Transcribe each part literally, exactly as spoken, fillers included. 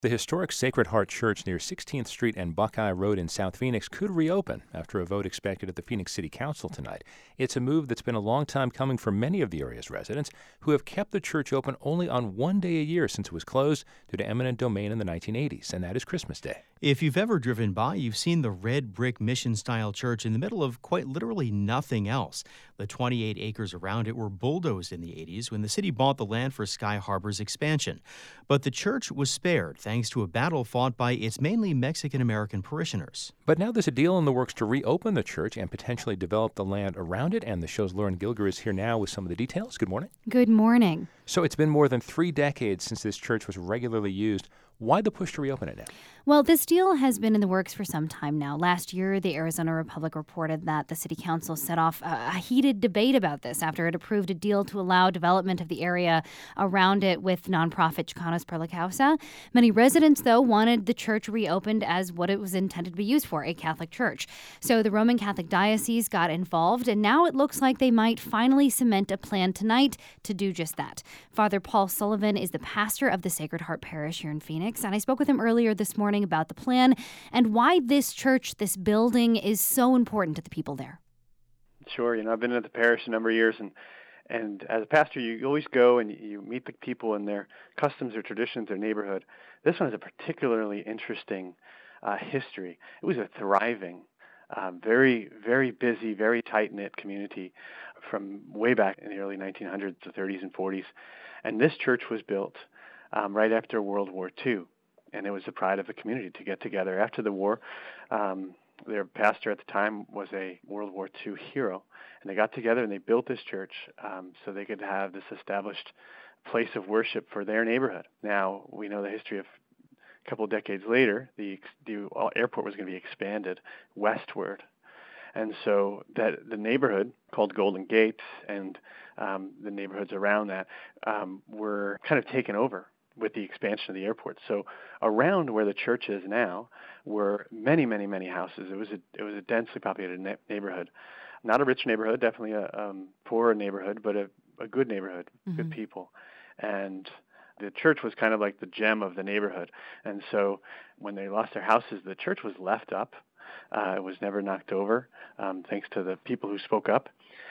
The historic Sacred Heart Church near sixteenth Street and Buckeye Road in South Phoenix could reopen after a vote expected at the Phoenix City Council tonight. It's a move that's been a long time coming for many of the area's residents who have kept the church open only on one day a year since it was closed due to eminent domain in the nineteen eighties, and that is Christmas Day. If you've ever driven by, you've seen the red brick mission-style church in the middle of quite literally nothing else. The twenty-eight acres around it were bulldozed in the eighties when the city bought the land for Sky Harbor's expansion. But the church was spared thanks to a battle fought by its mainly Mexican-American parishioners. But now there's a deal in the works to reopen the church and potentially develop the land around it, and the show's Lauren Gilger is here now with some of the details. Good morning. Good morning. So it's been more than three decades since this church was regularly used. Why the push to reopen it now? Well, this deal has been in the works for some time now. Last year, the Arizona Republic reported that the city council set off a heated debate about this after it approved a deal to allow development of the area around it with nonprofit Chicanos Per La Causa. Many residents, though, wanted the church reopened as what it was intended to be used for, a Catholic church. So the Roman Catholic Diocese got involved, and now it looks like they might finally cement a plan tonight to do just that. Father Paul Sullivan is the pastor of the Sacred Heart Parish here in Phoenix, and I spoke with him earlier this morning about the plan and why this church, this building, is so important to the people there. Sure. You know, I've been at the parish a number of years, and and as a pastor, you always go and you meet the people and their customs or traditions, their neighborhood. This one has a particularly interesting uh, history. It was a thriving, uh, very, very busy, very tight-knit community from way back in the early nineteen hundreds, the thirties and forties. And this church was built um, right after World War Two. And it was the pride of the community to get together. After the war, um, their pastor at the time was a World War Two hero. And they got together and they built this church um, so they could have this established place of worship for their neighborhood. Now, we know the history of a couple of decades later, the, the airport was going to be expanded westward. And so that the neighborhood called Golden Gate and um, the neighborhoods around that um, were kind of taken over with the expansion of the airport. So around where the church is now were many, many, many houses. It was a it was a densely populated na- neighborhood. Not a rich neighborhood, definitely a um, poor neighborhood, but a, a good neighborhood, mm-hmm. good people. And the church was kind of like the gem of the neighborhood. And so when they lost their houses, the church was left up. Uh, it was never knocked over, um, thanks to the people who spoke up.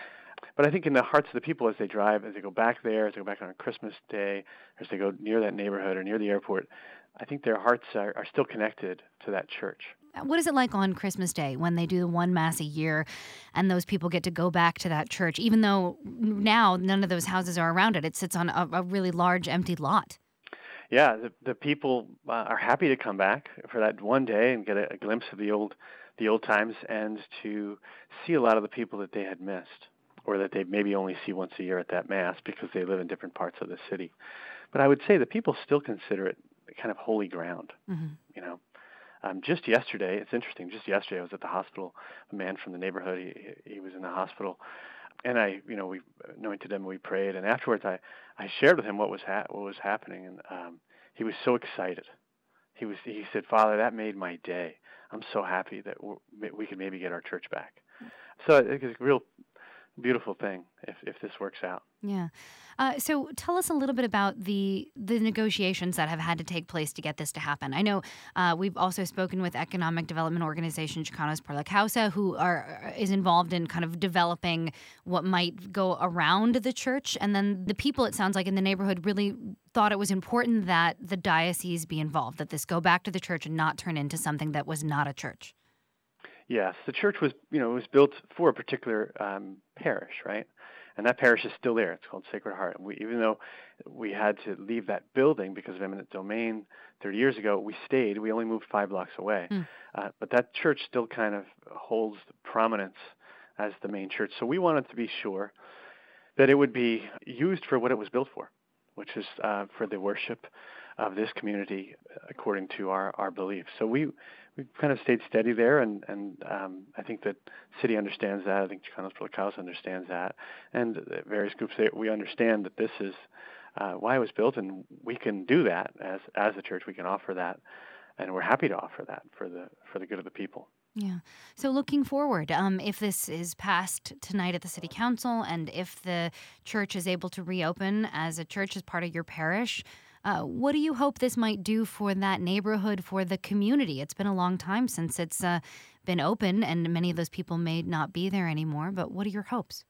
But I think in the hearts of the people as they drive, as they go back there, as they go back on Christmas Day, as they go near that neighborhood or near the airport, I think their hearts are, are still connected to that church. What is it like on Christmas Day when they do the one Mass a year and those people get to go back to that church, even though now none of those houses are around it? It sits on a, a really large empty lot. Yeah, the, the people uh, are happy to come back for that one day and get a, a glimpse of the old, the old times and to see a lot of the people that they had missed, or that they maybe only see once a year at that Mass because they live in different parts of the city. But I would say the people still consider it kind of holy ground. Mm-hmm. You know, um, just yesterday, it's interesting, just yesterday I was at the hospital. A man from the neighborhood, he, he was in the hospital. And I, you know, we anointed him, we prayed, and afterwards I, I shared with him what was ha- what was happening, and um, he was so excited. He was, he said, "Father, that made my day. I'm so happy that we're, we could maybe get our church back." So it's a real beautiful thing if, if this works out. Yeah. Uh, so tell us a little bit about the the negotiations that have had to take place to get this to happen. I know uh, we've also spoken with economic development organization Chicanos Per La Causa, who are is involved in kind of developing what might go around the church. And then the people, it sounds like, in the neighborhood really thought it was important that the diocese be involved, that this go back to the church and not turn into something that was not a church. Yes, the church was, you know, it was built for a particular um, parish, right? And that parish is still there. It's called Sacred Heart. And we, even though we had to leave that building because of eminent domain thirty years ago, we stayed. We only moved five blocks away. Mm. Uh, but that church still kind of holds prominence as the main church. So we wanted to be sure that it would be used for what it was built for, which is uh, for the worship of this community according to our, our beliefs. So we we kind of stayed steady there, and, and um, I think that the city understands that. I think Chicanos Per La Causa understands that. And the various groups, they, we understand that this is uh, why it was built, and we can do that as as a church. We can offer that, and we're happy to offer that for the for the good of the people. Yeah. So looking forward, um, if this is passed tonight at the city council and if the church is able to reopen as a church as part of your parish, Uh, what do you hope this might do for that neighborhood, for the community? It's been a long time since it's uh, been open, and many of those people may not be there anymore. But what are your hopes?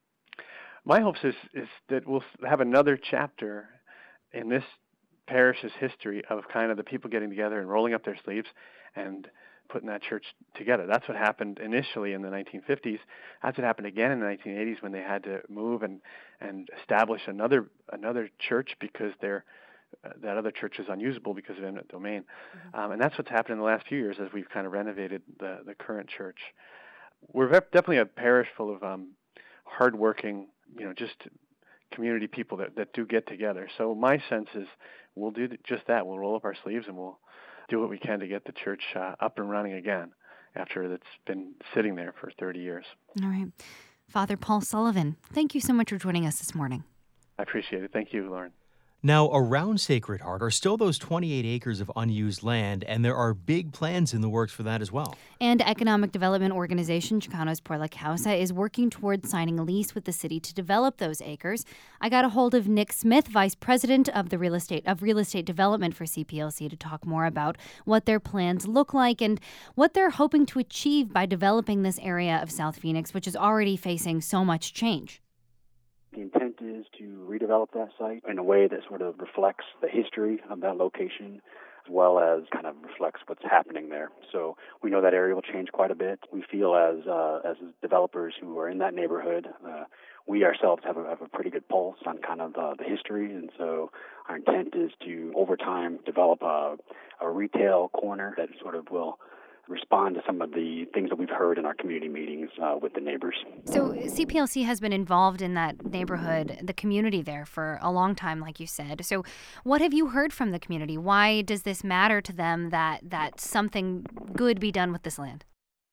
My hopes is, is that we'll have another chapter in this parish's history of kind of the people getting together and rolling up their sleeves and putting that church together. That's what happened initially in the nineteen fifties. That's what happened again in the nineteen eighties when they had to move and, and establish another another church because their uh, that other church is unusable because of eminent domain. Mm-hmm. Um, and that's what's happened in the last few years as we've kind of renovated the, the current church. We're definitely a parish full of um, hardworking, you know, just community people that, that do get together. So my sense is we'll do just that. We'll roll up our sleeves and we'll do what we can to get the church uh, up and running again after it's been sitting there for thirty years. All right. Father Paul Sullivan, thank you so much for joining us this morning. I appreciate it. Thank you, Lauren. Now, around Sacred Heart are still those twenty-eight acres of unused land, and there are big plans in the works for that as well. And economic development organization Chicanos por la Causa is working towards signing a lease with the city to develop those acres. I got a hold of Nick Smith, vice president of the real estate of real estate development for C P L C, to talk more about what their plans look like and what they're hoping to achieve by developing this area of South Phoenix, which is already facing so much change. The intent is to redevelop that site in a way that sort of reflects the history of that location as well as kind of reflects what's happening there. So we know that area will change quite a bit. We feel as uh, as developers who are in that neighborhood, uh, we ourselves have a, have a pretty good pulse on kind of uh, the history, and so our intent is to, over time, develop a, a retail corner that sort of will respond to some of the things that we've heard in our community meetings uh, with the neighbors. So C P L C has been involved in that neighborhood, the community there, for a long time, like you said. So what have you heard from the community? Why does this matter to them that, that something good be done with this land?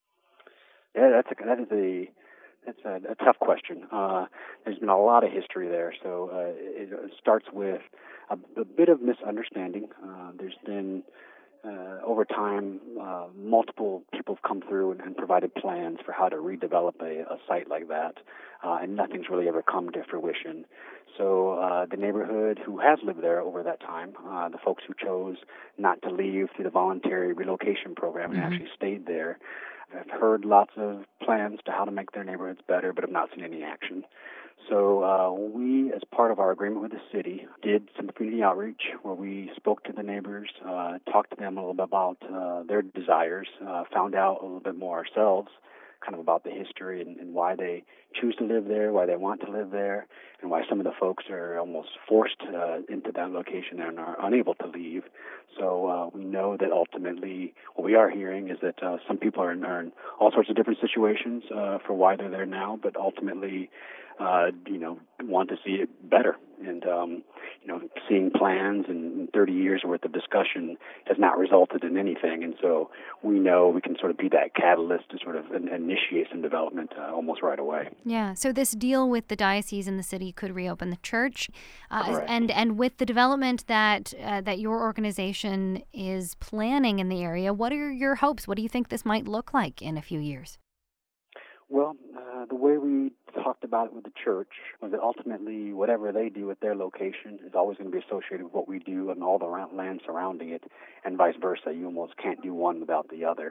Yeah, that's a, that is a that's a, a tough question. Uh, there's been a lot of history there, so uh, it, it starts with a, a bit of misunderstanding. Uh, there's been Uh, over time, uh, multiple people have come through and, and provided plans for how to redevelop a, a site like that, uh, and nothing's really ever come to fruition. So uh, the neighborhood who has lived there over that time, uh, the folks who chose not to leave through the voluntary relocation program and mm-hmm. actually stayed there, have heard lots of plans to how to make their neighborhoods better, but have not seen any action. So uh, we, as part of our agreement with the city, did some community outreach where we spoke to the neighbors, uh, talked to them a little bit about uh, their desires, uh, found out a little bit more ourselves, kind of about the history and, and why they choose to live there, why they want to live there, and why some of the folks are almost forced uh, into that location and are unable to leave. So uh, we know that ultimately what we are hearing is that uh, some people are in, are in all sorts of different situations uh, for why they're there now, but ultimately Uh, you know, want to see it better. And, um, you know, seeing plans and thirty years worth of discussion has not resulted in anything. And so we know we can sort of be that catalyst to sort of initiate some development uh, almost right away. Yeah. So this deal with the diocese and the city could reopen the church. Uh, and, and with the development that, uh, that your organization is planning in the area, what are your hopes? What do you think this might look like in a few years? Well, uh, the way we talked about it with the church was that ultimately whatever they do with their location is always going to be associated with what we do and all the land surrounding it, and vice versa. You almost can't do one without the other.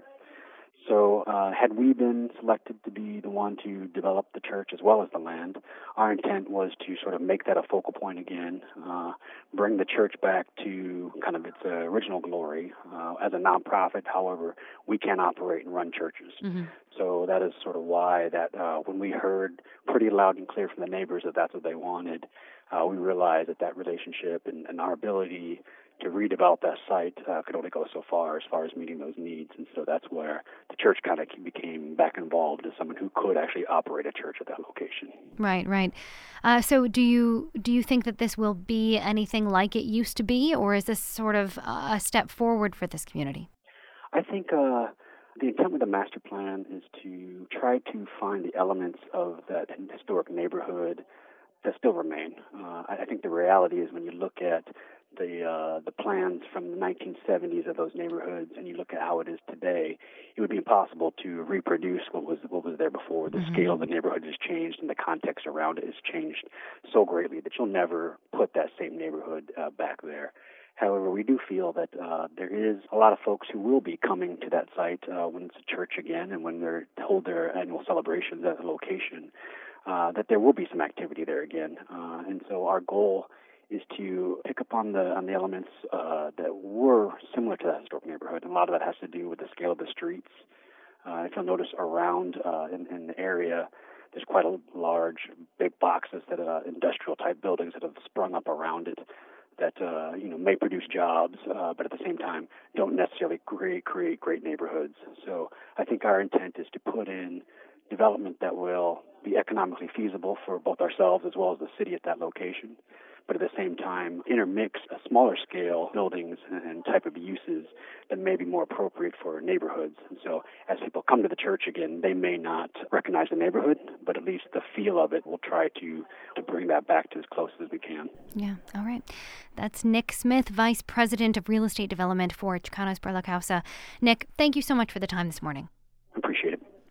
So uh, had we been selected to be the one to develop the church as well as the land, our intent was to sort of make that a focal point again, uh, bring the church back to kind of its uh, original glory. Uh, as a nonprofit, however, we can operate and run churches. Mm-hmm. So that is sort of why that uh, when we heard pretty loud and clear from the neighbors that that's what they wanted, uh, we realized that that relationship and, and our ability to redevelop that site uh, could only go so far as far as meeting those needs. And so that's where the church kind of became back involved as someone who could actually operate a church at that location. Right, right. Uh, so do you do you think that this will be anything like it used to be, or is this sort of a step forward for this community? I think uh, the intent with the master plan is to try to find the elements of that historic neighborhood that still remain. Uh, I think the reality is when you look at the uh, the plans from the nineteen seventies of those neighborhoods and you look at how it is today, it would be impossible to reproduce what was what was there before. The mm-hmm. scale of the neighborhood has changed, and the context around it has changed so greatly that you'll never put that same neighborhood uh, back there. However, we do feel that uh, there is a lot of folks who will be coming to that site uh, when it's a church again and when they hold their annual celebrations at the location, uh, that there will be some activity there again. Uh, and so our goal is to pick up on the on the elements uh, that were similar to that historic neighborhood. And a lot of that has to do with the scale of the streets. Uh, if you'll notice around uh, in, in the area, there's quite a large, big boxes that are industrial-type buildings that have sprung up around it that uh, you know may produce jobs, uh, but at the same time don't necessarily create, create great neighborhoods. So I think our intent is to put in development that will be economically feasible for both ourselves as well as the city at that location, but at the same time intermix a smaller scale buildings and type of uses that may be more appropriate for neighborhoods. And so as people come to the church again, they may not recognize the neighborhood, but at least the feel of it, we'll try to, to bring that back to as close as we can. Yeah, all right. That's Nick Smith, Vice President of Real Estate Development for Chicanos per la Causa. Nick, thank you so much for the time this morning.